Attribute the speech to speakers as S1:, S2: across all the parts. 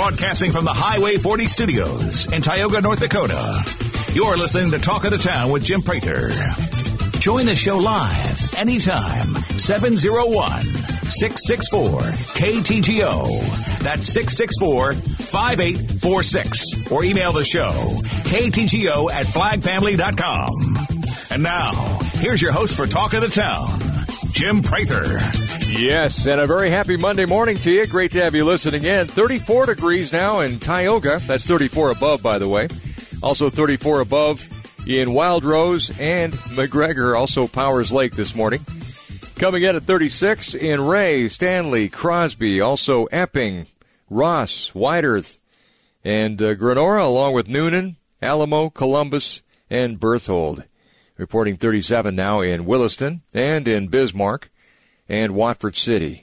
S1: Broadcasting from the Highway 40 studios in Tioga, North Dakota. You're listening to Talk of the Town with Jim Prather. Join the show live anytime. 701-664-KTGO. That's 664-5846. Or email the show, ktgo@flagfamily.com. And now, here's your host for Talk of the Town, Jim Prather.
S2: Yes, and a very happy Monday morning to you. Great to have you listening in. 34 degrees now in Tioga. That's 34 above, by the way. Also 34 above in Wild Rose and McGregor, also Powers Lake this morning. Coming in at 36 in Ray, Stanley, Crosby, also Epping, Ross, White Earth, and Grenora, along with Noonan, Alamo, Columbus, and Berthold. Reporting 37 now in Williston and in Bismarck and Watford City.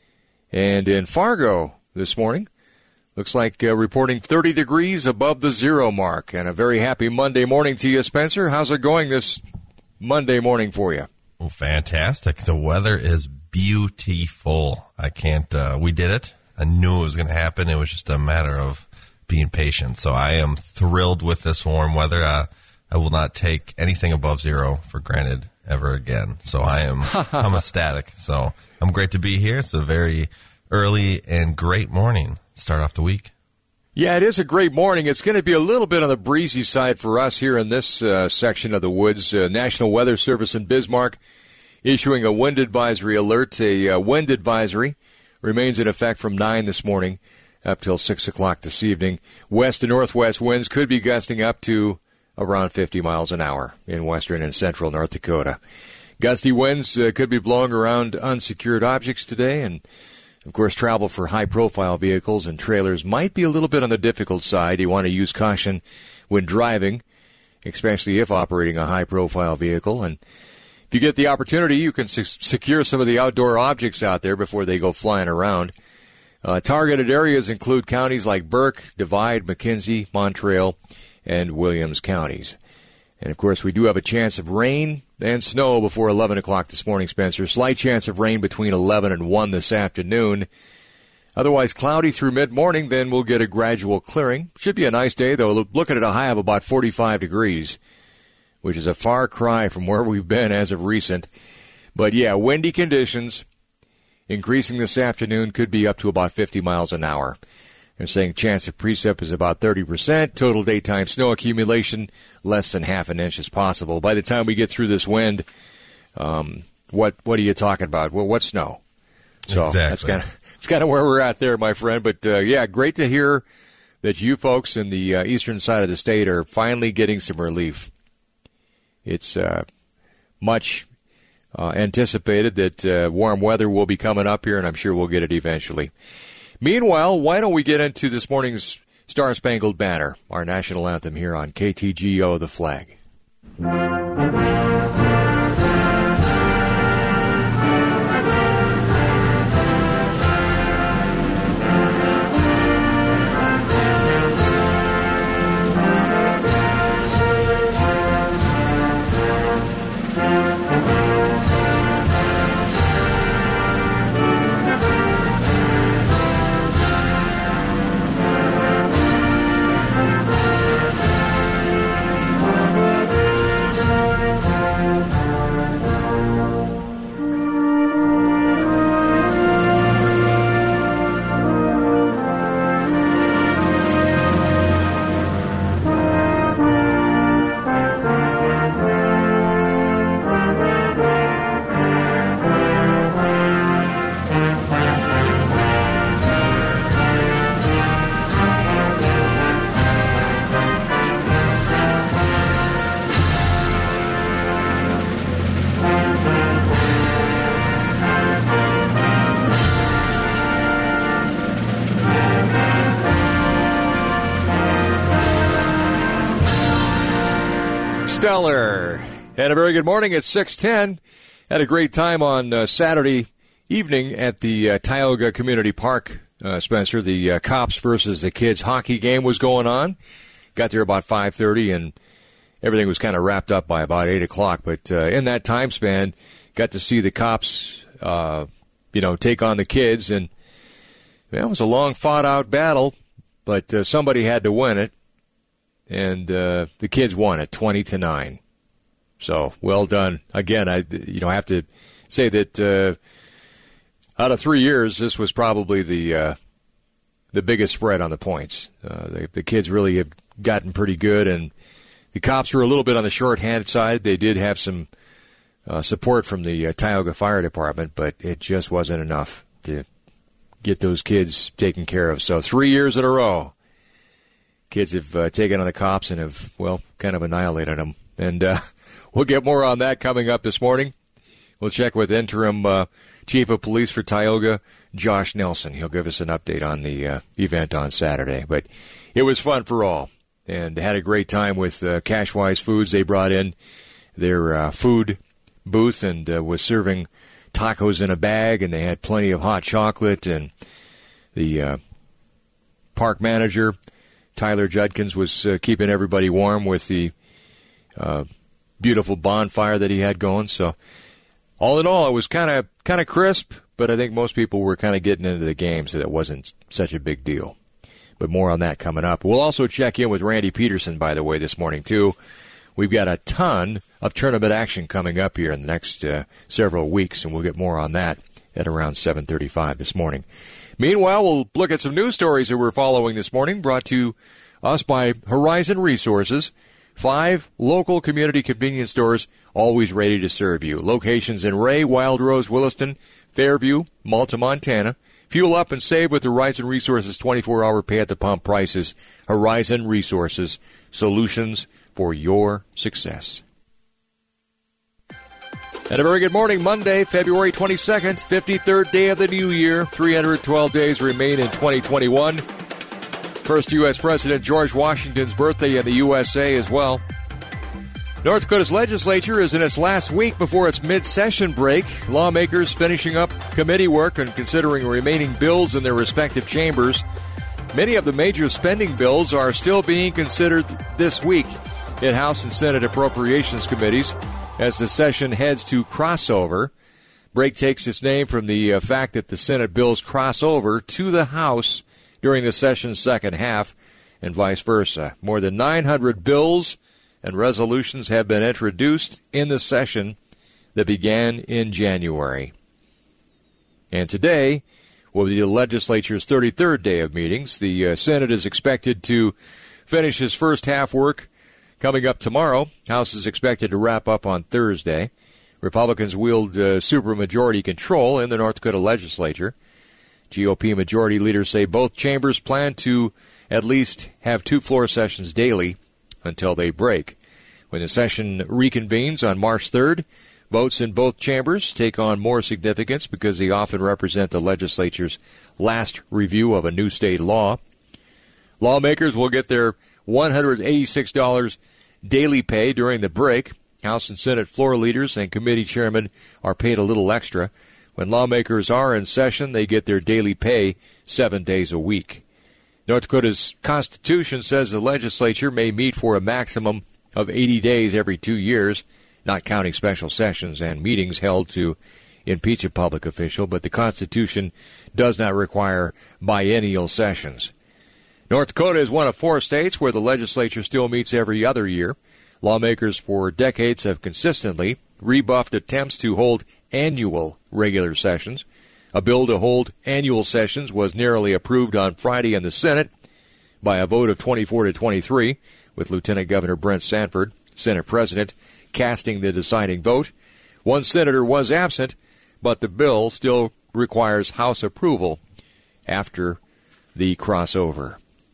S2: And in Fargo this morning, looks like reporting 30 degrees above the zero mark. And a very happy Monday morning to you, Spencer. How's it going this Monday morning for you?
S3: Oh, fantastic. The weather is beautiful. I can't, we did it. I knew it was going to happen. It was just a matter of being patient. So I am thrilled with this warm weather. I will not take anything above zero for granted ever again. So I'm ecstatic. So I'm great to be here. It's a very early and great morning. Start off the week.
S2: Yeah, it is a great morning. It's going to be a little bit on the breezy side for us here in this section of the woods. National Weather Service in Bismarck issuing a wind advisory alert. A wind advisory remains in effect from 9 this morning up till 6 o'clock this evening. West and northwest winds could be gusting up to around 50 miles an hour in western and central North Dakota. Gusty winds could be blowing around unsecured objects today, and of course, travel for high-profile vehicles and trailers might be a little bit on the difficult side. You want to use caution when driving, especially if operating a high-profile vehicle. And if you get the opportunity, you can secure some of the outdoor objects out there before they go flying around. Targeted areas include counties like Burke, Divide, McKenzie, Montreal, and Williams counties. And, of course, we do have a chance of rain and snow before 11 o'clock this morning, Spencer. Slight chance of rain between 11 and 1 this afternoon. Otherwise, cloudy through mid-morning, then we'll get a gradual clearing. Should be a nice day, though. Looking at a high of about 45 degrees, which is a far cry from where we've been as of recent. But, yeah, windy conditions increasing this afternoon, could be up to about 50 miles an hour. They're saying chance of precip is about 30%. Total daytime snow accumulation, less than half an inch is possible. By the time we get through this wind, what are you talking about? Well, what snow? So
S3: exactly.
S2: That's kind of where we're at there, my friend. But, yeah, great to hear that you folks in the eastern side of the state are finally getting some relief. It's much anticipated that warm weather will be coming up here, and I'm sure we'll get it eventually. Meanwhile, why don't we get into this morning's Star-Spangled Banner, our national anthem here on KTGO, The Flag. Stellar. And a very good morning. It's 6:10. Had a great time on Saturday evening at the Tioga Community Park, Spencer. The Cops versus the Kids hockey game was going on. Got there about 5:30, and everything was kind of wrapped up by about 8 o'clock. But in that time span, got to see the Cops, take on the Kids. And it was a long, fought-out battle. but somebody had to win it, and the kids won it 20-9. So well done. Again, I have to say that out of 3 years, this was probably the biggest spread on the points. The kids really have gotten pretty good, and the cops were a little bit on the short-handed side. They did have some support from the Tioga Fire Department, but it just wasn't enough to get those kids taken care of. So 3 years in a row, kids have taken on the cops and have, well, kind of annihilated them. And we'll get more on that coming up this morning. We'll check with interim Chief of Police for Tioga, Josh Nelson. He'll give us an update on the event on Saturday. But it was fun for all, and had a great time with Cashwise Foods. They brought in their food booth and was serving tacos in a bag, and they had plenty of hot chocolate. And the park manager, Tyler Judkins, was keeping everybody warm with the beautiful bonfire that he had going. So all in all, it was kind of crisp, but I think most people were kind of getting into the game, so that wasn't such a big deal. But more on that coming up. We'll also check in with Randy Peterson, by the way, this morning, too. We've got a ton of tournament action coming up here in the next several weeks, and we'll get more on that at around 7:35 this morning. Meanwhile, we'll look at some news stories that we're following this morning, brought to us by Horizon Resources. 5 local community convenience stores, always ready to serve you. Locations in Ray, Wild Rose, Williston, Fairview, Malta, Montana. Fuel up and save with Horizon Resources 24-hour pay-at-the-pump prices. Horizon Resources, solutions for your success. And a very good morning, Monday, February 22nd, 53rd day of the new year. 312 days remain in 2021. First U.S. President George Washington's birthday in the USA as well. North Dakota's legislature is in its last week before its mid-session break. Lawmakers finishing up committee work and considering remaining bills in their respective chambers. Many of the major spending bills are still being considered this week in House and Senate Appropriations Committees as the session heads to crossover. Break takes its name from the fact that the Senate bills cross over to the House during the session's second half, and vice versa. More than 900 bills and resolutions have been introduced in the session that began in January. And today will be the legislature's 33rd day of meetings. The Senate is expected to finish its first half work coming up tomorrow. House is expected to wrap up on Thursday. Republicans wield supermajority control in the North Dakota legislature. GOP majority leaders say both chambers plan to at least have 2 floor sessions daily until they break. When the session reconvenes on March 3rd, votes in both chambers take on more significance because they often represent the legislature's last review of a new state law. Lawmakers will get their $186 daily pay during the break. House and Senate floor leaders and committee chairmen are paid a little extra. When lawmakers are in session, they get their daily pay 7 days a week. North Dakota's Constitution says the legislature may meet for a maximum of 80 days every 2 years, not counting special sessions and meetings held to impeach a public official, but the Constitution does not require biennial sessions. North Dakota is one of 4 states where the legislature still meets every other year. Lawmakers for decades have consistently rebuffed attempts to hold annual regular sessions. A bill to hold annual sessions was narrowly approved on Friday in the Senate by a vote of 24-23, with Lieutenant Governor Brent Sanford, Senate President, casting the deciding vote. One senator was absent, but the bill still requires House approval after the crossover.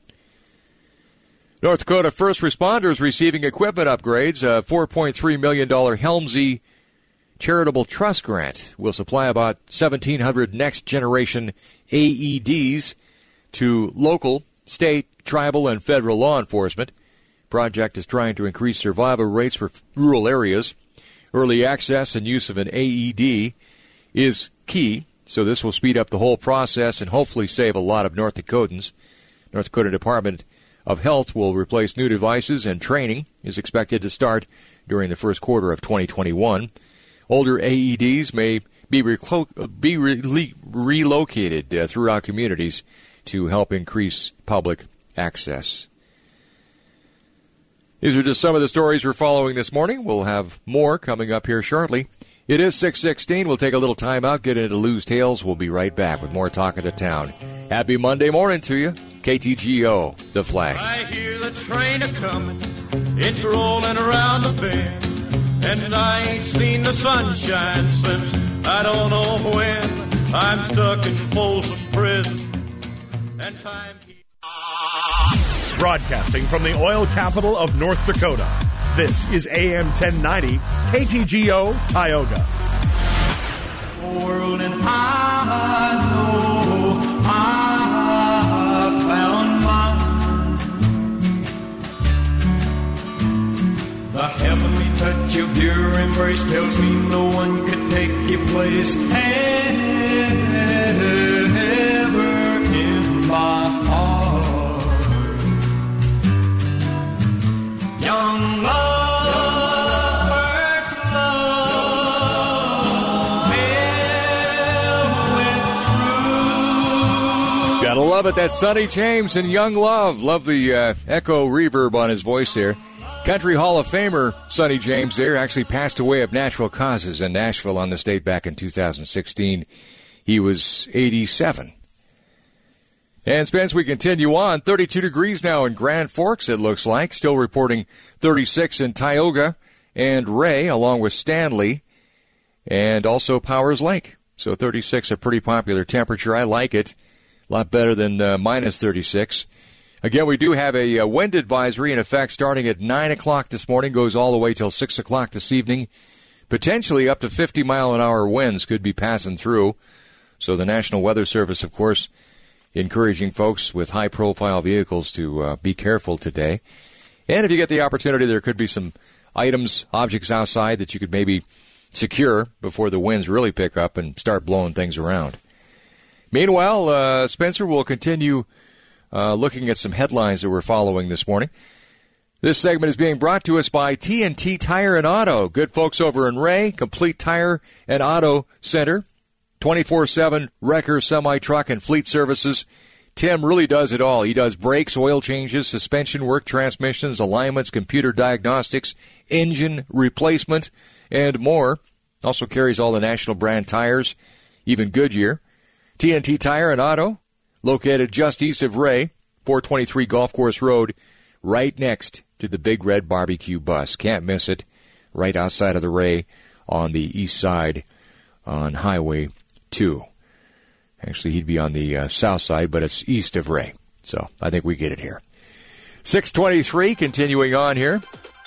S2: North Dakota first responders receiving equipment upgrades. A $4.3 million Helmsy Charitable Trust Grant will supply about 1,700 next-generation AEDs to local, state, tribal, and federal law enforcement. Project is trying to increase survival rates for rural areas. Early access and use of an AED is key, so this will speed up the whole process and hopefully save a lot of North Dakotans. North Dakota Department of Health will replace new devices, and training is expected to start during the first quarter of 2021. Older AEDs may be relocated throughout communities to help increase public access. These are just some of the stories we're following this morning. We'll have more coming up here shortly. It is 6:16. We'll take a little time out, get into Lou's Tales. We'll be right back with more Talk of the Town. Happy Monday morning to you. KTGO, The Flag.
S4: I hear the train a-coming. It's rolling around the bend. And I ain't seen the sunshine since I don't know when. I'm stuck in Folsom Prison. And time...
S5: Broadcasting from the oil capital of North Dakota, this is AM 1090, KTGO, Tioga.
S4: World and I know I found mine. The heavenly touch of your embrace tells me no one could take your place ever in my heart. Young love, first love, filled with truth.
S2: Gotta love it. That's Sonny James and Young Love. Love the echo reverb on his voice there. Country Hall of Famer Sonny James there actually passed away of natural causes in Nashville on this date back in 2016. He was 87. And Spence, we continue on. 32 degrees now in Grand Forks, it looks like. Still reporting 36 in Tioga and Ray, along with Stanley, and also Powers Lake. So 36, a pretty popular temperature. I like it. A lot better than minus 36. Again, we do have a wind advisory in effect starting at 9 o'clock this morning, goes all the way till 6 o'clock this evening. Potentially up to 50-mile-an-hour winds could be passing through. So the National Weather Service, of course, encouraging folks with high-profile vehicles to be careful today. And if you get the opportunity, there could be some items, objects outside that you could maybe secure before the winds really pick up and start blowing things around. Meanwhile, Spencer will continue looking at some headlines that we're following this morning. This segment is being brought to us by TNT Tire and Auto. Good folks over in Ray, Complete Tire and Auto Center. 24/7 wrecker, semi-truck, and fleet services. Tim really does it all. He does brakes, oil changes, suspension work, transmissions, alignments, computer diagnostics, engine replacement, and more. Also carries all the national brand tires, even Goodyear. TNT Tire and Auto, located just east of Ray, 423 Golf Course Road, right next to the Big Red Barbecue Bus. Can't miss it. Right outside of the Ray on the east side on Highway 2. Actually, he'd be on the south side, but it's east of Ray. So I think we get it here. 6:23, continuing on here.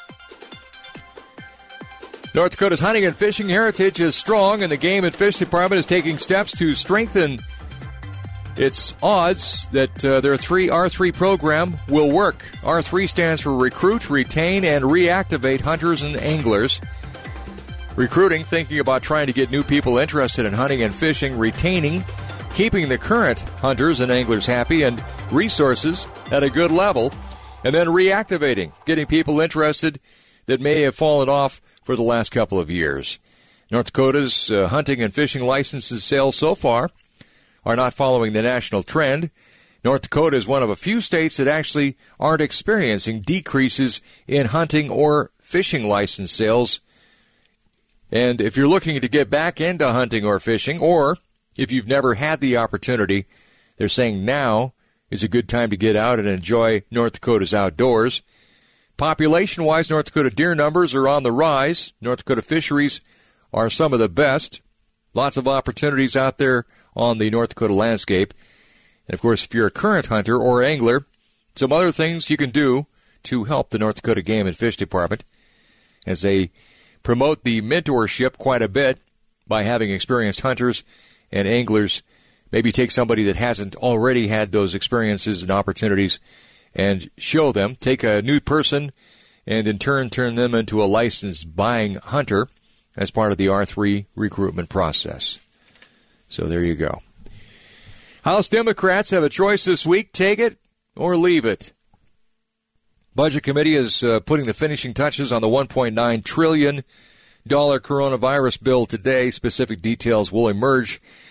S2: North Dakota's hunting and fishing heritage is strong, and the Game and Fish Department is taking steps to strengthen its odds that their R3 program will work. R3 stands for Recruit, Retain, and Reactivate Hunters and Anglers. Recruiting, thinking about trying to get new people interested in hunting and fishing. Retaining, keeping the current hunters and anglers happy, and resources at a good level. And then reactivating, getting people interested that may have fallen off for the last couple of years. North Dakota's hunting and fishing licenses sales so far are not following the national trend. North Dakota is one of a few states that actually aren't experiencing decreases in hunting or fishing license sales. And if you're looking to get back into hunting or fishing, or if you've never had the opportunity, they're saying now is a good time to get out and enjoy North Dakota's outdoors. Population-wise, North Dakota deer numbers are on the rise. North Dakota fisheries are some of the best. Lots of opportunities out there on the North Dakota landscape. And, of course, if you're a current hunter or angler, some other things you can do to help the North Dakota Game and Fish Department as they promote the mentorship quite a bit by having experienced hunters and anglers maybe take somebody that hasn't already had those experiences and opportunities and show them, take a new person, and in turn turn them into a licensed buying hunter as part of the R3 recruitment process. So there you go. House Democrats have a choice this week, take it or leave it. Budget Committee is putting the finishing touches on the $1.9 trillion coronavirus bill today. Specific details will emerge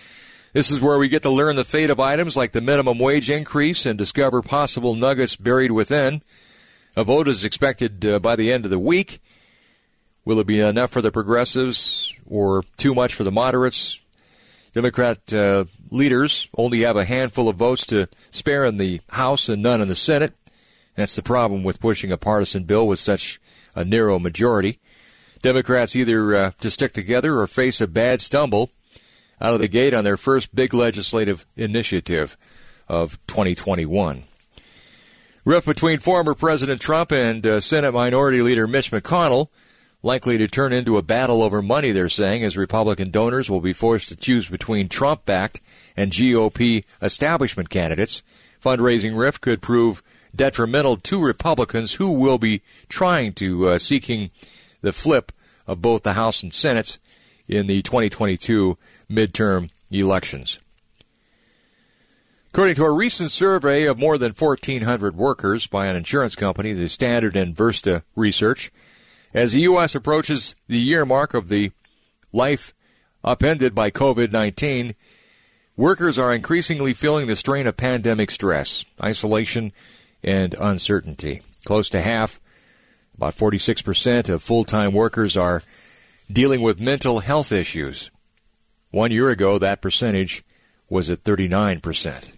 S2: This is where we get to learn the fate of items like the minimum wage increase and discover possible nuggets buried within. A vote is expected by the end of the week. Will it be enough for the progressives or too much for the moderates? Democrat leaders only have a handful of votes to spare in the House and none in the Senate. That's the problem with pushing a partisan bill with such a narrow majority. Democrats either to stick together or face a bad stumble out of the gate on their first big legislative initiative of 2021. Rift between former President Trump and Senate Minority Leader Mitch McConnell likely to turn into a battle over money, they're saying, as Republican donors will be forced to choose between Trump-backed and GOP establishment candidates. Fundraising rift could prove detrimental to Republicans who will be trying to seeking the flip of both the House and Senate in the 2022 midterm elections. According to a recent survey of more than 1,400 workers by an insurance company, the Standard & Versta Research, as the U.S. approaches the year mark of the life upended by COVID-19, workers are increasingly feeling the strain of pandemic stress, isolation, and uncertainty. Close to half, about 46% of full-time workers are dealing with mental health issues. 1 year ago, that percentage was at 39%.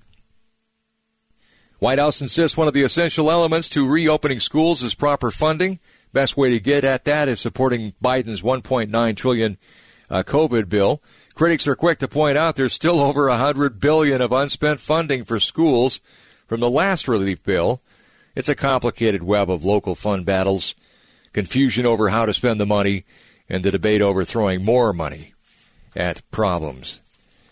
S2: White House insists one of the essential elements to reopening schools is proper funding. Best way to get at that is supporting Biden's $1.9 trillion COVID bill. Critics are quick to point out there's still over $100 billion of unspent funding for schools from the last relief bill. It's a complicated web of local fund battles, confusion over how to spend the money, and the debate over throwing more money at problems.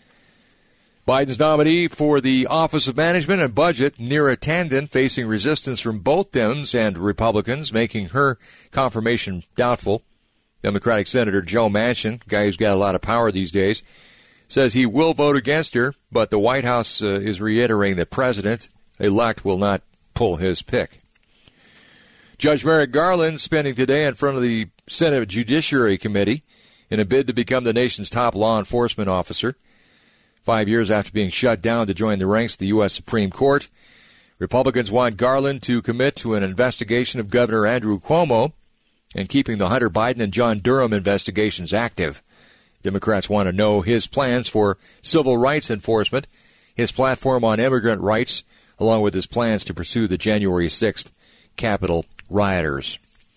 S2: Biden's nominee for the Office of Management and Budget, Neera Tanden, facing resistance from both Dems and Republicans, making her confirmation doubtful. Democratic Senator Joe Manchin, guy who's got a lot of power these days, says he will vote against her, but the White House is reiterating that President-elect will not pull his pick. Judge Merrick Garland spending today in front of the Senate Judiciary Committee in a bid to become the nation's top law enforcement officer. 5 years after being shut down to join the ranks of the U.S. Supreme Court, Republicans want Garland to commit to an investigation of Governor Andrew Cuomo and keeping the Hunter Biden and John Durham investigations active. Democrats want to know his plans for civil rights enforcement, his platform on immigrant rights, along with his plans to pursue the January 6th Capitol rioters.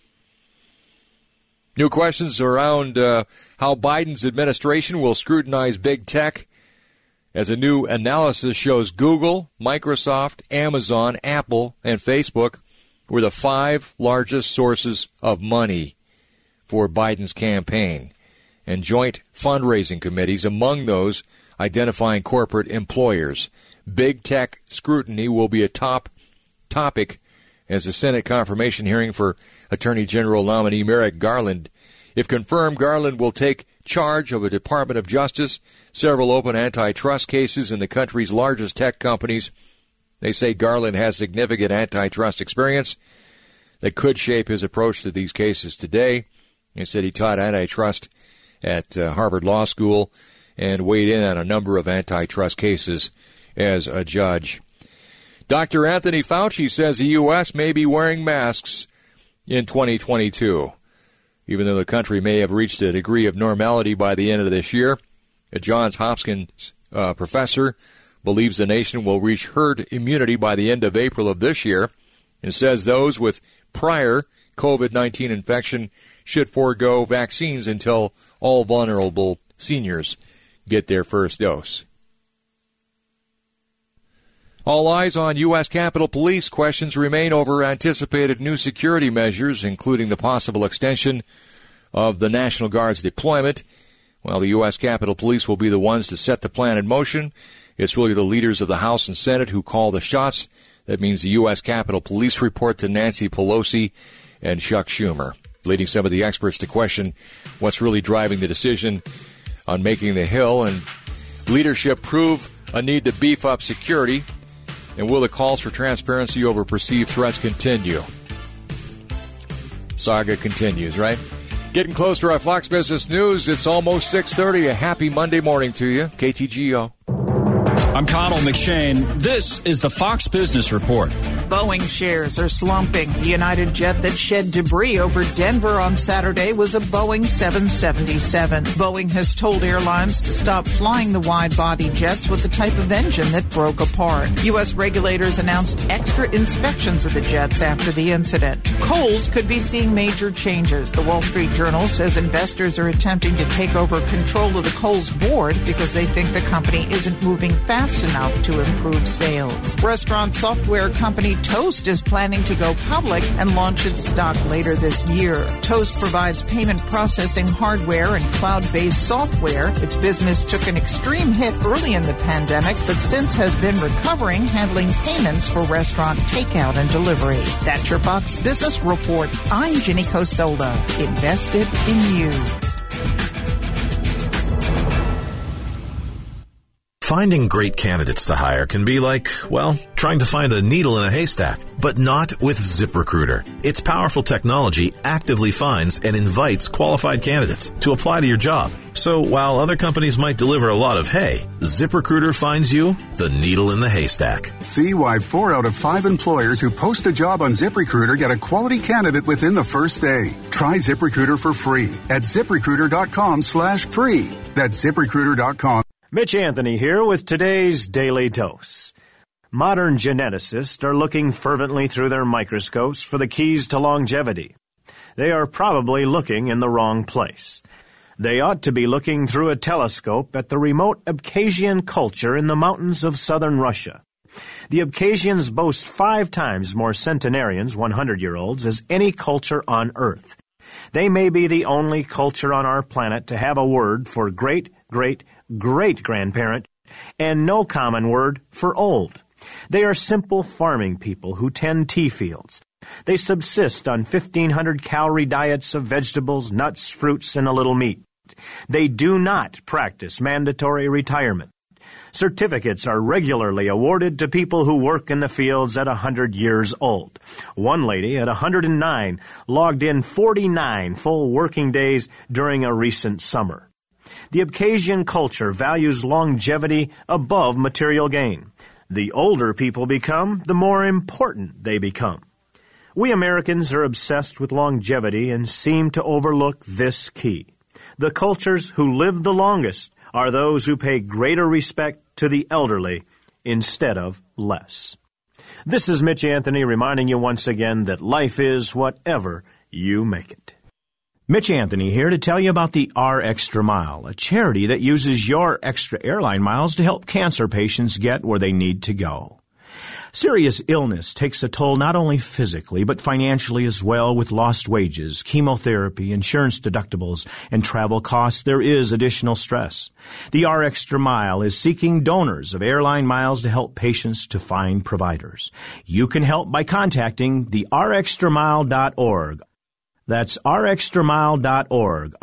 S2: New questions around how Biden's administration will scrutinize big tech, as a new analysis shows Google, Microsoft, Amazon, Apple, and Facebook were the 5 largest sources of money for Biden's campaign, and joint fundraising committees among those identifying corporate employers. Big tech scrutiny will be a top topic as the Senate confirmation hearing for Attorney General nominee Merrick Garland. If confirmed, Garland will take charge of a Department of Justice, several open antitrust cases in the country's largest tech companies. They say Garland has significant antitrust experience that could shape his approach to these cases today. They said he taught antitrust at Harvard Law School and weighed in on a number of antitrust cases as a judge. Dr. Anthony Fauci says the U.S. may be wearing masks in 2022. Even though the country may have reached a degree of normality by the end of this year, a Johns Hopkins professor believes the nation will reach herd immunity by the end of April of this year and says those with prior COVID-19 infection should forego vaccines until all vulnerable seniors get their first dose. All eyes on U.S. Capitol Police. Questions remain over anticipated new security measures, including the possible extension of the National Guard's deployment. While the U.S. Capitol Police will be the ones to set the plan in motion, it's really the leaders of the House and Senate who call the shots. That means the U.S. Capitol Police report to Nancy Pelosi and Chuck Schumer, leading some of the experts to question what's really driving the decision on making the Hill, and leadership prove a need to beef up security. And will the calls for transparency over perceived threats continue? Saga continues, right? Getting close to our Fox Business News. It's almost 6:30. A happy Monday morning to you. KTGO.
S6: I'm Connell McShane. This is the Fox Business Report.
S7: Boeing shares are slumping. The United jet that shed debris over Denver on Saturday was a Boeing 777. Boeing has told airlines to stop flying the wide-body jets with the type of engine that broke apart. U.S. regulators announced extra inspections of the jets after the incident. Kohl's could be seeing major changes. The Wall Street Journal says investors are attempting to take over control of the Kohl's board because they think the company isn't moving fast enough to improve sales. Restaurant software company Toast is planning to go public and launch its stock later this year. Toast provides payment processing hardware and cloud-based software. Its business took an extreme hit early in the pandemic, but since has been recovering, handling payments for restaurant takeout and delivery. That's your Fox Business Report. I'm Ginny Cosola. Invested in you.
S8: Finding great candidates to hire can be like, well, trying to find a needle in a haystack, but not with ZipRecruiter. Its powerful technology actively finds and invites qualified candidates to apply to your job. So while other companies might deliver a lot of hay, ZipRecruiter finds you the needle in the haystack.
S9: See why 4 out of 5 employers who post a job on ZipRecruiter get a quality candidate within the first day. Try ZipRecruiter for free at ZipRecruiter.com/free. That's ZipRecruiter.com.
S10: Mitch Anthony here with today's Daily Dose. Modern geneticists are looking fervently through their microscopes for the keys to longevity. They are probably looking in the wrong place. They ought to be looking through a telescope at the remote Abkhazian culture in the mountains of southern Russia. The Abkhazians boast 5 times more centenarians, 100-year-olds, as any culture on Earth. They may be the only culture on our planet to have a word for great-great-great-grandparent and no common word for old. They are simple farming people who tend tea fields. They subsist on 1,500-calorie diets of vegetables, nuts, fruits, and a little meat. They do not practice mandatory retirement. Certificates are regularly awarded to people who work in the fields at 100 years old. One lady at 109 logged in 49 full working days during a recent summer. The Abkhazian culture values longevity above material gain. The older people become, the more important they become. We Americans are obsessed with longevity and seem to overlook this key. The cultures who live the longest are those who pay greater respect to the elderly instead of less. This is Mitch Anthony reminding you once again that life is whatever you make it. Mitch Anthony here to tell you about the R Extra Mile, a charity that uses your extra airline miles to help cancer patients get where they need to go. Serious illness takes a toll not only physically, but financially as well. With lost wages, chemotherapy, insurance deductibles, and travel costs, there is additional stress. The R Extra Mile is seeking donors of airline miles to help patients to find providers. You can help by contacting the rextramile.org. That's rextramile.org,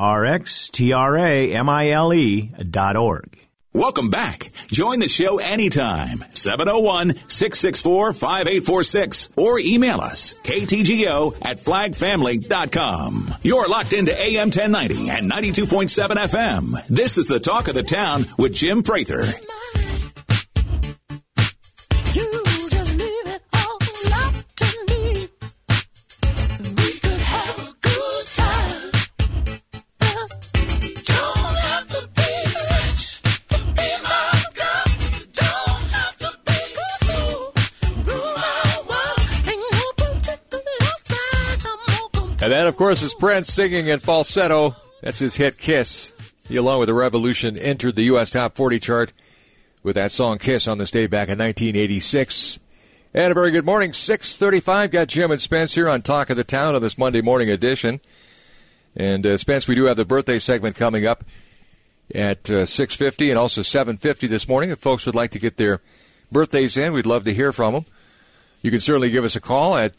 S10: rxtramile.org.
S1: Welcome back. Join the show anytime. 701-664-5846 or email us, ktgo@flagfamily.com. You're locked into AM 1090 and 92.7 FM. This is the talk of the town with Jim Prather.
S2: And that, of course, is Prince singing in falsetto. That's his hit, Kiss. He, along with The Revolution, entered the U.S. Top 40 chart with that song, Kiss, on this day back in 1986. And a very good morning, 6:35. Got Jim and Spence here on Talk of the Town on this Monday morning edition. And, Spence, we do have the birthday segment coming up at 6:50 and also 7:50 this morning. If folks would like to get their birthdays in, we'd love to hear from them. You can certainly give us a call at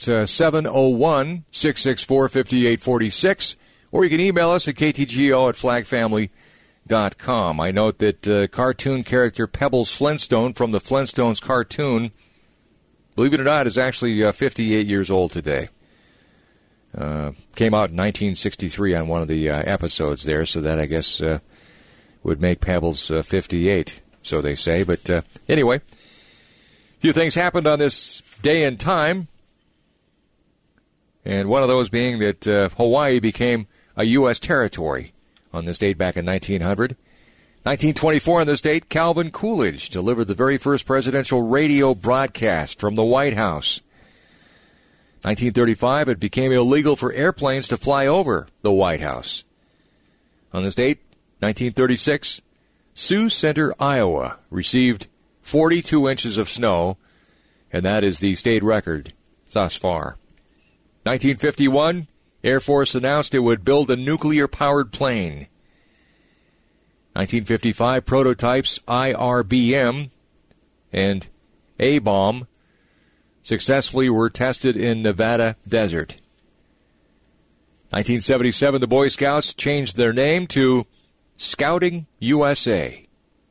S2: 701-664-5846, or you can email us at ktgo@flagfamily.com. I note that cartoon character Pebbles Flintstone from the Flintstones cartoon, believe it or not, is actually 58 years old today. Came out in 1963 on one of the episodes there, so that I guess would make Pebbles 58. so they say. But anyway, a few things happened on this day and time, and one of those being that Hawaii became a U.S. territory on this date back in 1900. 1924 on this date, Calvin Coolidge delivered the very first presidential radio broadcast from the White House. 1935, it became illegal for airplanes to fly over the White House. On this date, 1936, Sioux Center, Iowa, received 42 inches of snow, and that is the state record thus far. 1951, Air Force announced it would build a nuclear-powered plane. 1955, prototypes IRBM and A-bomb successfully were tested in Nevada desert. 1977, the Boy Scouts changed their name to Scouting USA.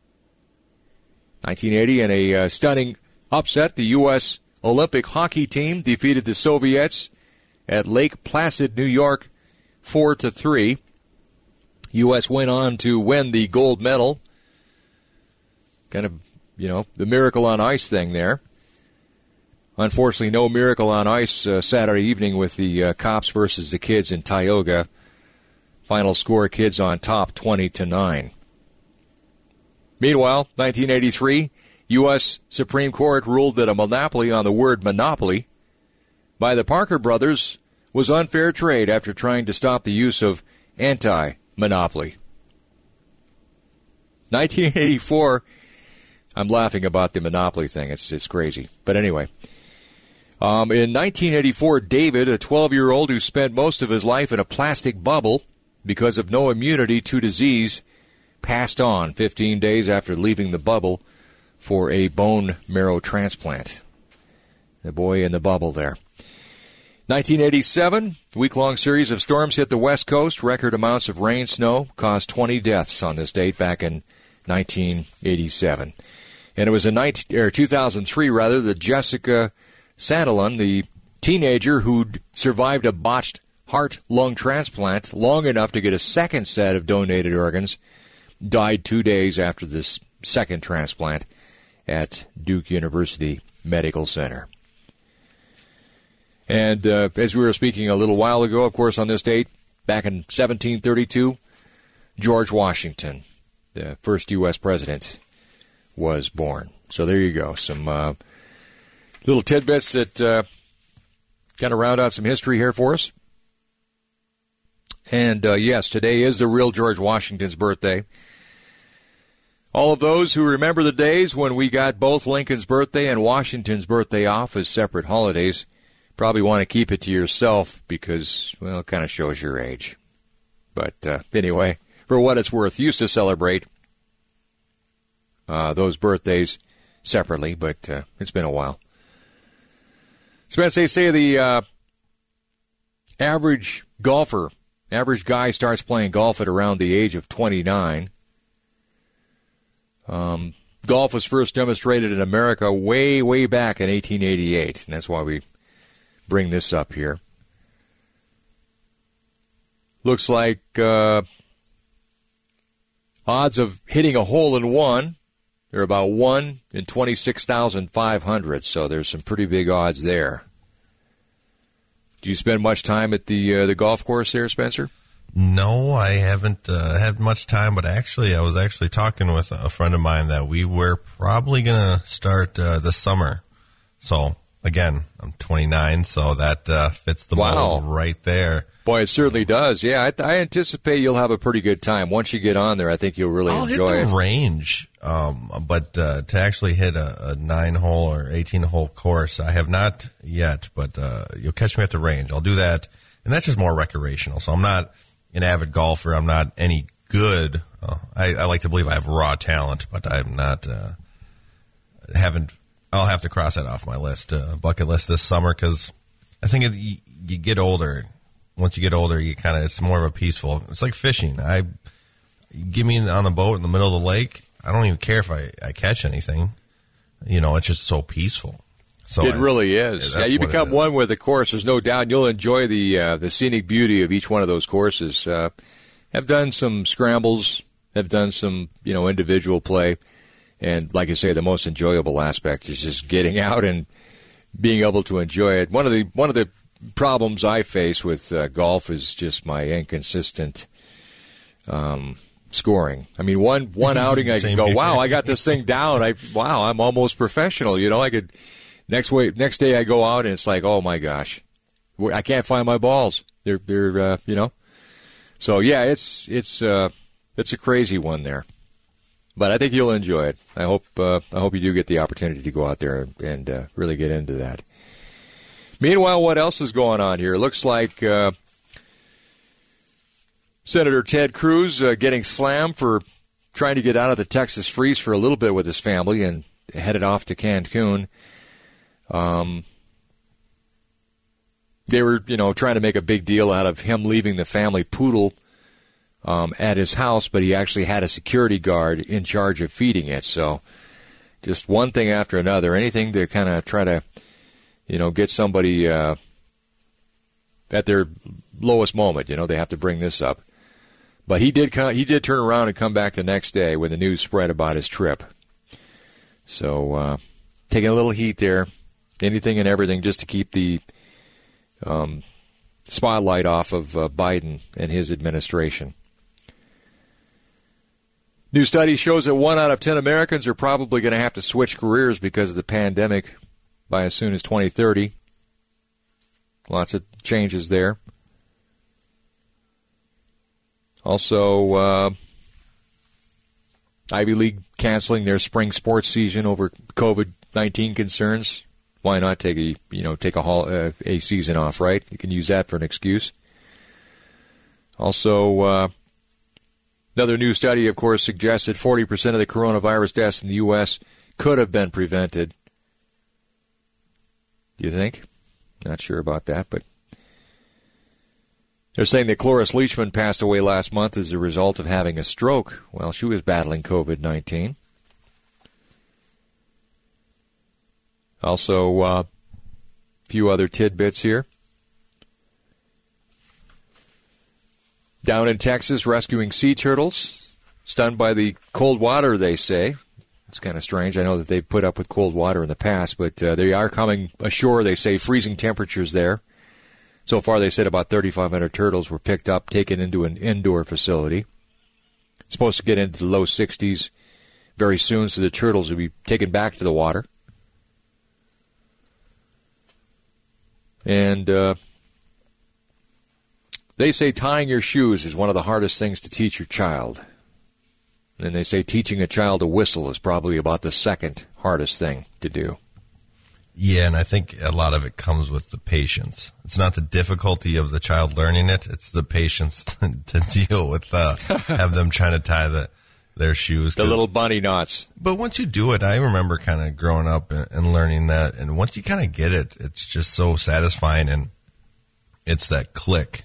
S2: 1980, in a stunning upset, the U.S. Olympic hockey team defeated the Soviets at Lake Placid, New York, 4-3. U.S. went on to win the gold medal. Kind of, the miracle on ice thing there. Unfortunately, no miracle on ice Saturday evening with the Cops versus the Kids in Tioga. Final score, Kids on top, 20-9. Meanwhile, 1983, U.S. Supreme Court ruled that a monopoly on the word monopoly by the Parker brothers was unfair trade after trying to stop the use of anti-monopoly. 1984, I'm laughing about the monopoly thing. It's crazy. But anyway, in 1984, David, a 12-year-old who spent most of his life in a plastic bubble because of no immunity to disease, passed on 15 days after leaving the bubble for a bone marrow transplant. The boy in the bubble there. 1987, week-long series of storms hit the West Coast. Record amounts of rain, snow caused 20 deaths on this date back in 1987. And it was in 2003, that Jessica Santalon, the teenager who'd survived a botched heart-lung transplant long enough to get a second set of donated organs, died 2 days after this second transplant at Duke University Medical Center. And as we were speaking a little while ago, of course, on this date, back in 1732, George Washington, the first U.S. president, was born. So there you go. Some little tidbits that kind of round out some history here for us. And yes, today is the real George Washington's birthday. All of those who remember the days when we got both Lincoln's birthday and Washington's birthday off as separate holidays probably want to keep it to yourself because, well, it kind of shows your age. But anyway, for what it's worth, used to celebrate those birthdays separately, but it's been a while. Spence, they say the average guy starts playing golf at around the age of 29. Golf was first demonstrated in America way, way back in 1888, and that's why we bring this up here. Looks like odds of hitting a hole-in-one, they're about 1 in 26,500, so there's some pretty big odds there. Do you spend much time at the golf course there, Spencer?
S3: No, I haven't had much time, but actually, I was talking with a friend of mine that we were probably going to start this summer. So, again, I'm 29, so that fits the mold right there.
S2: Boy, it certainly does. Yeah, I anticipate you'll have a pretty good time. Once you get on there, I think you'll really enjoy it.
S3: I'll hit the range, but to actually hit a 9-hole or 18-hole course, I have not yet, but you'll catch me at the range. I'll do that, and that's just more recreational, so I'm not an avid golfer. I'm not any good. I like to believe I have raw talent, but I'm not. I'll have to cross that off my bucket list this summer because I think you get older. Once you get older, it's more of a peaceful. It's like fishing. Give me on the boat in the middle of the lake. I don't even care if I catch anything. It's just so peaceful. So
S2: it really is. Yeah, you become one with the course. There's no doubt you'll enjoy the scenic beauty of each one of those courses. Have done some scrambles, have done some individual play, And like I say, the most enjoyable aspect is just getting out and being able to enjoy it. One of the problems I face with golf is just my inconsistent scoring. I mean, one outing I can go, wow, I got this thing down. I'm almost professional. You know, I could next day I go out and it's like, oh my gosh, I can't find my balls. They're you know. So yeah, it's a crazy one there. But I think you'll enjoy it. I hope you do get the opportunity to go out there and really get into that. Meanwhile, what else is going on here? It looks like Senator Ted Cruz getting slammed for trying to get out of the Texas freeze for a little bit with his family and headed off to Cancun. They were, trying to make a big deal out of him leaving the family poodle at his house, but he actually had a security guard in charge of feeding it. So just one thing after another, anything to kind of try to, get somebody at their lowest moment. They have to bring this up. But he did turn around and come back the next day when the news spread about his trip. So taking a little heat there, anything and everything just to keep the spotlight off of Biden and his administration. New study shows that 1 out of 10 Americans are probably going to have to switch careers because of the pandemic by as soon as 2030. Lots of changes there. Also, Ivy League canceling their spring sports season over COVID-19 concerns. Why not take a season off, right? You can use that for an excuse. Also, another new study, of course, suggests that 40% of the coronavirus deaths in the U.S. could have been prevented. Do you think? Not sure about that, but they're saying that Cloris Leachman passed away last month as a result of having a stroke while she was battling COVID-19. Also, a few other tidbits here. Down in Texas, rescuing sea turtles, stunned by the cold water, they say. It's kind of strange. I know that they've put up with cold water in the past, but they are coming ashore, they say, freezing temperatures there. So far, they said about 3,500 turtles were picked up, taken into an indoor facility. It's supposed to get into the low 60s very soon, so the turtles will be taken back to the water. And they say tying your shoes is one of the hardest things to teach your child. And they say teaching a child to whistle is probably about the second hardest thing to do.
S3: Yeah, and I think a lot of it comes with the patience. It's not the difficulty of the child learning it. It's the patience to deal with have them trying to tie their shoes.
S2: The little bunny knots.
S3: But once you do it, I remember kind of growing up and learning that. And once you kind of get it, it's just so satisfying. And it's that click.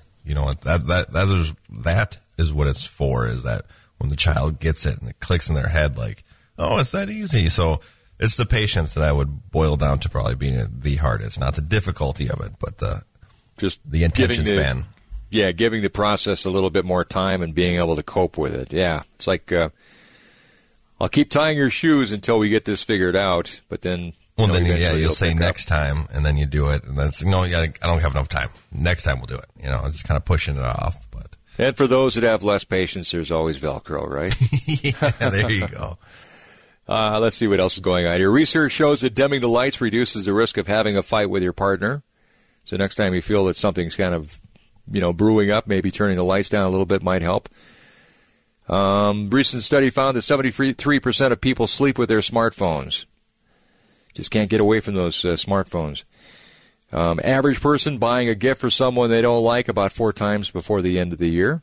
S3: That is what it's for, is that when the child gets it and it clicks in their head like, oh, it's that easy. So it's the patience that I would boil down to probably being the hardest, not the difficulty of it, but just the attention span.
S2: Yeah, giving the process a little bit more time and being able to cope with it. Yeah, it's like I'll keep tying your shoes until we get this figured out, but then...
S3: Well, then you'll say next time, and then you do it, and then it's, no, I don't have enough time. Next time we'll do it. It's just kind of pushing it off. But
S2: and for those that have less patience, there's always Velcro, right?
S3: Yeah, there you go.
S2: Let's see what else is going on here. Research shows that dimming the lights reduces the risk of having a fight with your partner. So next time you feel that something's kind of, brewing up, maybe turning the lights down a little bit might help. Recent study found that 73% of people sleep with their smartphones. Just can't get away from those smartphones. Average person buying a gift for someone they don't like about 4 times before the end of the year.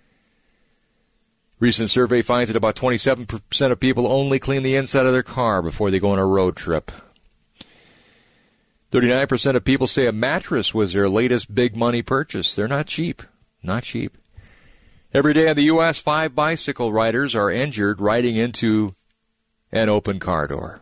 S2: Recent survey finds that about 27% of people only clean the inside of their car before they go on a road trip. 39% of people say a mattress was their latest big money purchase. They're not cheap. Not cheap. Every day in the U.S., 5 bicycle riders are injured riding into an open car door.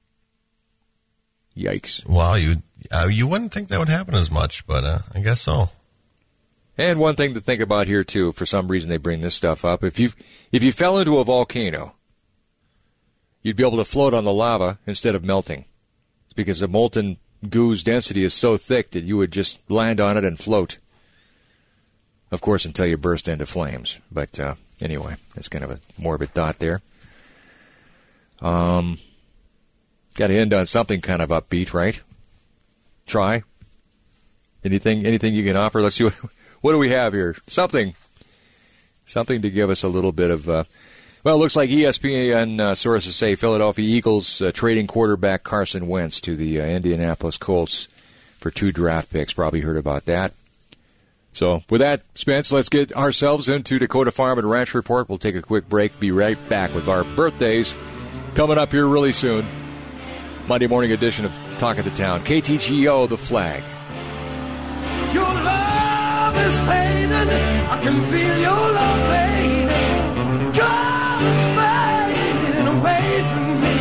S2: Yikes.
S3: Wow, you wouldn't think that would happen as much, but I guess so.
S2: And one thing to think about here, too, for some reason they bring this stuff up. If you fell into a volcano you'd be able to float on the lava instead of melting. It's because the molten goo's density is so thick that you would just land on it and float. Of course, until you burst into flames. But anyway, that's kind of a morbid thought there. Got to end on something kind of upbeat, right? Try. Anything you can offer? Let's see what do we have here. Something to give us a little bit of. Well, it looks like ESPN sources say Philadelphia Eagles trading quarterback Carson Wentz to the Indianapolis Colts for 2 draft picks. Probably heard about that. So with that, Spence, let's get ourselves into Dakota Farm and Ranch Report. We'll take a quick break. Be right back with our birthdays coming up here really soon. Monday morning edition of Talk of the Town. KTGO, The Flag.
S11: Your love is fading. I can feel your love fading. God is fading away from me.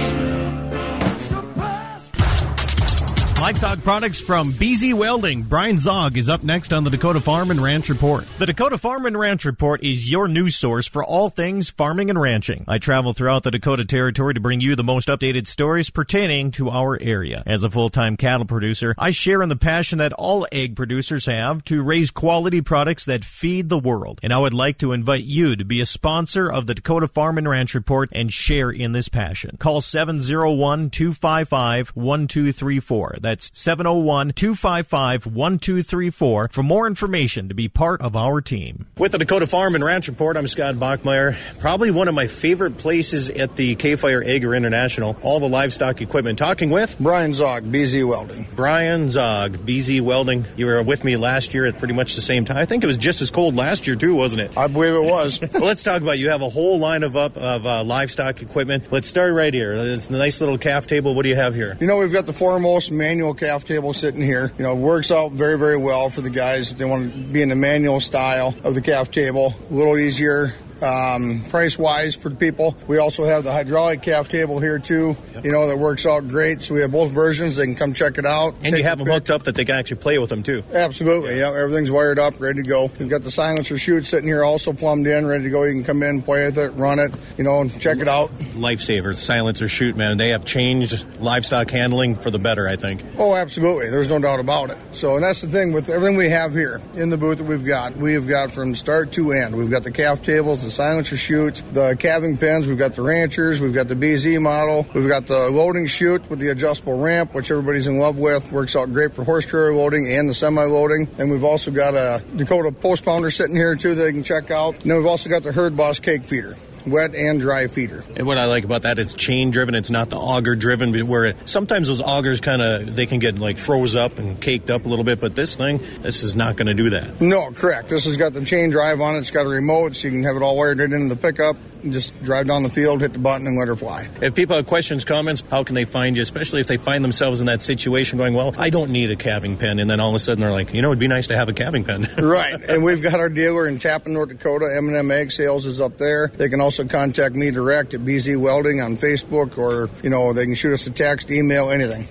S12: Livestock products from BZ Welding. Brian Zog is up next on the Dakota Farm and Ranch Report. The Dakota Farm and Ranch Report is your news source for all things farming and ranching. I travel throughout the Dakota Territory to bring you the most updated stories pertaining to our area. As a full-time cattle producer, I share in the passion that all egg producers have to raise quality products that feed the world. And I would like to invite you to be a sponsor of the Dakota Farm and Ranch Report and share in this passion. Call 701-255-1234. That's 701-255-1234 for more information to be part of our team.
S10: With the Dakota Farm and Ranch Report, I'm Scott Bachmeyer. Probably one of my favorite places at the K-Fire Agri International. All the livestock equipment. Talking with
S13: Brian Zog, BZ Welding.
S10: Brian Zog, BZ Welding. You were with me last year at pretty much the same time. I think it was just as cold last year too, wasn't it?
S13: I believe it was.
S10: Well, let's talk about, you have a whole line of livestock equipment. Let's start right here. It's a nice little calf table. What do you have here?
S13: You know, we've got the foremost manual calf table sitting here. You know, it works out very, very well for the guys if they want to be in the manual style of the calf table. A little easier price-wise for the people. We also have the hydraulic calf table here, too, you know, that works out great. So we have both versions. They can come check it out.
S10: And you have them hooked up that they can actually play with them, too.
S13: Absolutely, yeah. Everything's wired up, ready to go. We've got the silencer chute sitting here also plumbed in, ready to go. You can come in, play with it, run it, you know, and check it out.
S10: Lifesaver, silencer chute, man. They have changed livestock handling for the better, I think.
S13: Oh, absolutely. There's no doubt about it. So, and that's the thing with everything we have here in the booth that we have got from start to end. We've got the calf tables, the silencer chute, the calving pens, we've got the ranchers, we've got the BZ model, we've got the loading chute with the adjustable ramp, which everybody's in love with. Works out great for horse trailer loading and the semi-loading. And we've also got a Dakota post pounder sitting here too that they can check out. And then we've also got the Herd Boss cake feeder. Wet and dry feeder.
S10: And what I like about that, it's chain driven. It's not the auger driven, where sometimes those augers they can get like froze up and caked up a little bit. But this is not going to do that.
S13: No, correct. This has got the chain drive on it. It's got a remote, so you can have it all wired right into the pickup. And just drive down the field, hit the button, and let her fly.
S10: If people have questions, comments, how can they find you? Especially if they find themselves in that situation going, well, I don't need a calving pen. And then all of a sudden they're like, you know, it'd be nice to have a calving pen.
S13: Right. And we've got our dealer in Tappan, North Dakota. M&M Egg Sales is up there. They can also contact me direct at BZ Welding on Facebook, or, you know, they can shoot us a text, email, anything.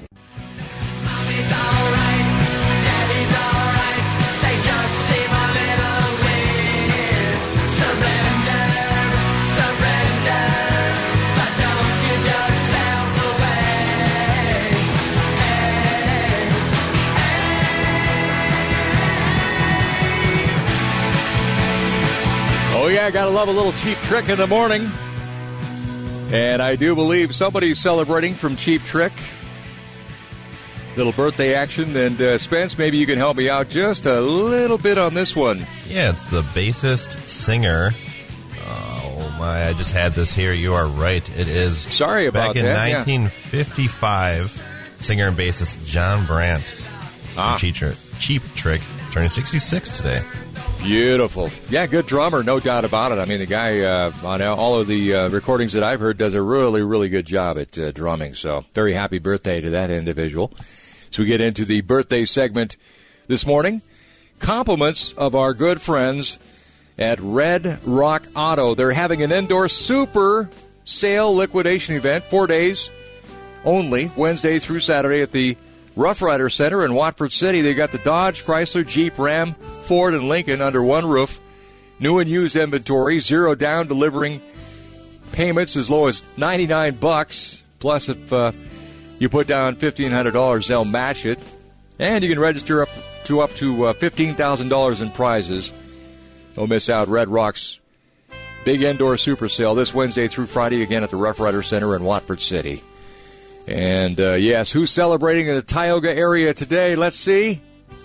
S2: Oh, yeah, gotta love a little Cheap Trick in the morning. And I do believe somebody's celebrating from Cheap Trick. Little birthday action. And Spence, maybe you can help me out just a little bit on this one.
S3: Yeah, it's the bassist, singer. Oh, my, I just had this here. You are right. It is.
S2: Sorry about that.
S3: Back in 1955, singer and bassist John Brandt from Cheap Trick, turning 66 today.
S2: Beautiful. Yeah, good drummer, no doubt about it. I mean, the guy on all of the recordings that I've heard does a really, really good job at drumming. So very happy birthday to that individual. So we get into the birthday segment this morning. Compliments of our good friends at Red Rock Auto. They're having an indoor super sale liquidation event, 4 days only, Wednesday through Saturday at the Rough Rider Center in Watford City. They got the Dodge, Chrysler, Jeep, Ram, Ford, and Lincoln under one roof. New and used inventory, zero down, delivering payments as low as $99. Plus, if you put down $1,500, they'll match it. And you can register up to $15,000 in prizes. Don't miss out. Red Rock's big indoor super sale this Wednesday through Friday, again at the Rough Rider Center in Watford City. And, yes, who's celebrating in the Tioga area today? Let's see.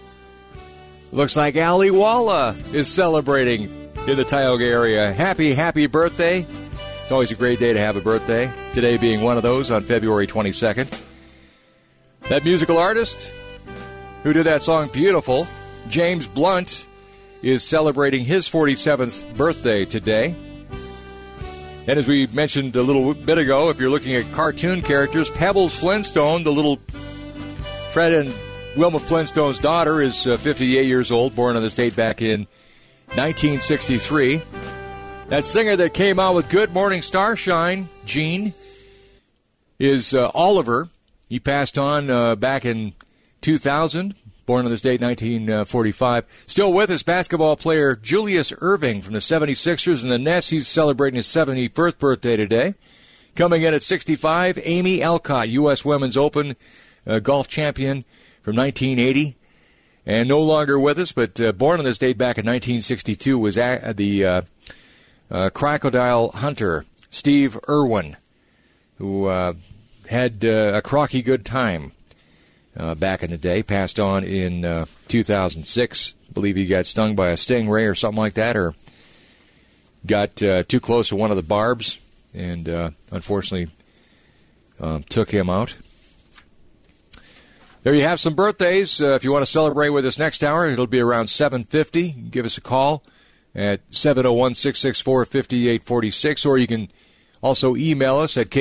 S2: Looks like Ali Walla is celebrating in the Tioga area. Happy birthday. It's always a great day to have a birthday. Today being one of those on February 22nd. That musical artist who did that song Beautiful, James Blunt, is celebrating his 47th birthday today. And as we mentioned a little bit ago, if you're looking at cartoon characters, Pebbles Flintstone, the little Fred and Wilma Flintstone's daughter, is 58 years old, born on this date back in 1963. That singer that came out with Good Morning Starshine, Gene, is Oliver. He passed on back in 2000, born on this date, 1945. Still with us, basketball player Julius Erving from the 76ers and the Nets. He's celebrating his 71st birthday today. Coming in at 65, Amy Alcott, U.S. Women's Open golf champion from 1980. And no longer with us, but born on this date back in 1962, was the crocodile hunter, Steve Irwin, who had a crocky good time back in the day. Passed on in 2006. I believe he got stung by a stingray or something like that, or got too close to one of the barbs, and unfortunately took him out. There you have some birthdays. If you want to celebrate with us next hour, it'll be around 7:50. Give us a call at 701-664-5846, or you can also email us at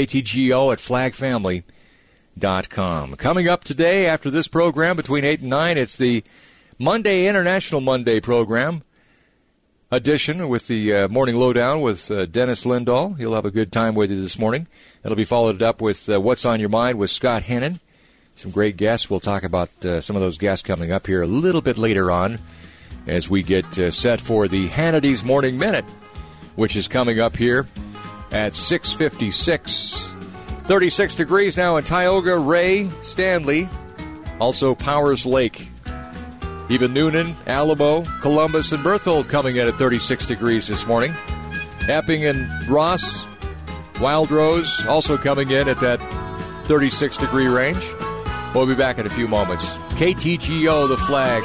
S2: ktgo@flagfamily.com. Coming up today after this program between 8 and 9, it's the Monday International Monday program edition with the Morning Lowdown with Dennis Lindahl. He'll have a good time with you this morning. That'll be followed up with What's on Your Mind with Scott Hennon. Some great guests. We'll talk about some of those guests coming up here a little bit later on as we get set for the Hannity's Morning Minute, which is coming up here at 6:56. 36 degrees now in Tioga, Ray, Stanley, also Powers Lake. Even Noonan, Alamo, Columbus, and Berthold coming in at 36 degrees this morning. Epping and Ross, Wild Rose also coming in at that 36-degree range. We'll be back in a few moments. KTGO, the flag.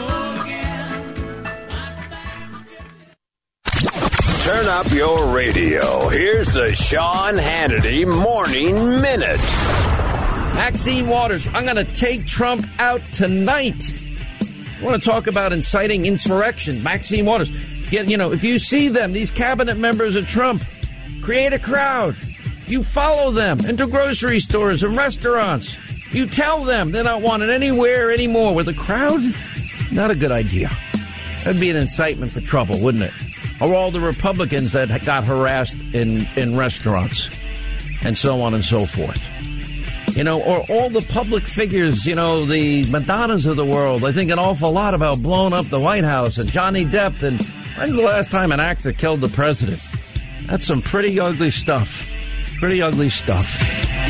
S14: Turn up your radio. Here's the Sean Hannity Morning Minute.
S15: Maxine Waters, I'm going to take Trump out tonight. I want to talk about inciting insurrection. Maxine Waters. If you see them, these cabinet members of Trump, create a crowd. You follow them into grocery stores and restaurants. You tell them they're not wanted anywhere anymore with a crowd. Not a good idea. That'd be an incitement for trouble, wouldn't it? Or all the Republicans that got harassed in restaurants and so on and so forth. Or all the public figures, the Madonnas of the world. I think an awful lot about blowing up the White House and Johnny Depp. And when's the last time an actor killed the president? That's some pretty ugly stuff. Pretty ugly stuff.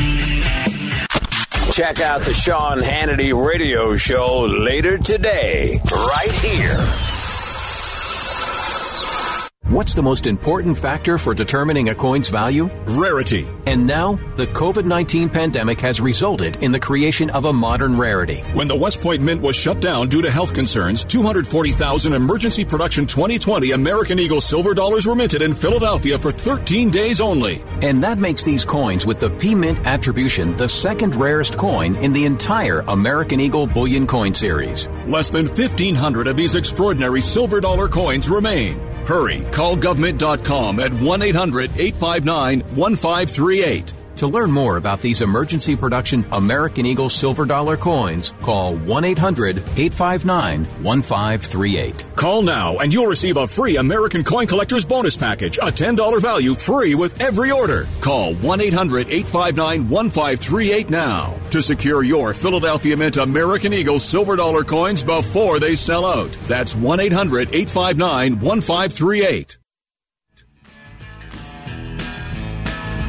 S14: Check out the Sean Hannity radio show later today, right here.
S16: What's the most important factor for determining a coin's value?
S17: Rarity.
S16: And now, the COVID-19 pandemic has resulted in the creation of a modern rarity.
S17: When the West Point Mint was shut down due to health concerns, 240,000 emergency production 2020 American Eagle silver dollars were minted in Philadelphia for 13 days only.
S16: And that makes these coins with the P-Mint attribution the second rarest coin in the entire American Eagle bullion coin series.
S17: Less than 1,500 of these extraordinary silver dollar coins remain. Hurry, call government.com at 1-800-859-1538.
S16: To learn more about these emergency production American Eagle silver dollar coins, call 1-800-859-1538.
S17: Call now and you'll receive a free American Coin Collector's Bonus Package, a $10 value, free with every order. Call 1-800-859-1538 now to secure your Philadelphia Mint American Eagle silver dollar coins before they sell out. That's 1-800-859-1538.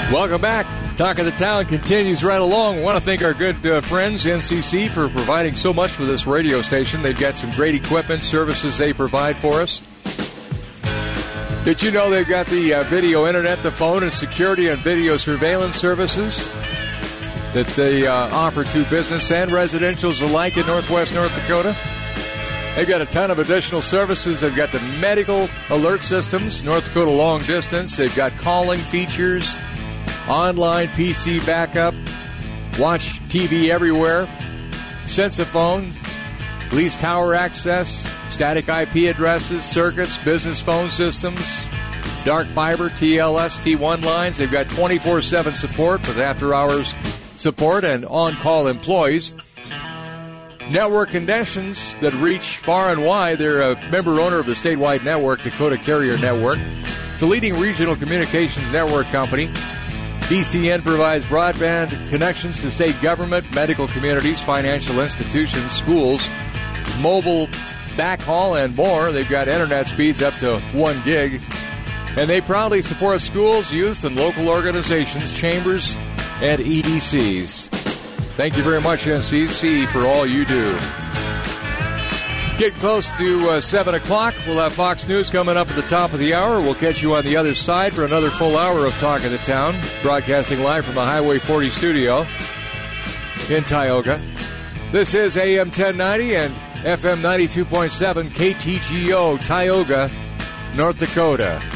S2: Welcome back. Talk of the Town continues right along. I want to thank our good friends, NCC, for providing so much for this radio station. They've got some great equipment, services they provide for us. Did you know they've got the video internet, the phone, and security and video surveillance services that they offer to business and residentials alike in Northwest North Dakota? They've got a ton of additional services. They've got the medical alert systems, North Dakota long distance. They've got calling features, online PC backup, watch TV everywhere, Sensiphone, lease tower access, static IP addresses, circuits, business phone systems, dark fiber, TLS, T1 lines. They've got 24/7 support with after-hours support and on-call employees. Network connections that reach far and wide. They're a member owner of the statewide network, Dakota Carrier Network. It's a leading regional communications network company. DCN provides broadband connections to state government, medical communities, financial institutions, schools, mobile backhaul, and more. They've got internet speeds up to 1 gig. And they proudly support schools, youth, and local organizations, chambers, and EDCs. Thank you very much, NCC, for all you do. Get close to 7 o'clock. We'll have Fox News coming up at the top of the hour. We'll catch you on the other side for another full hour of Talk of the Town, broadcasting live from the Highway 40 studio in Tioga. This is AM 1090 and FM 92.7 KTGO, Tioga, North Dakota.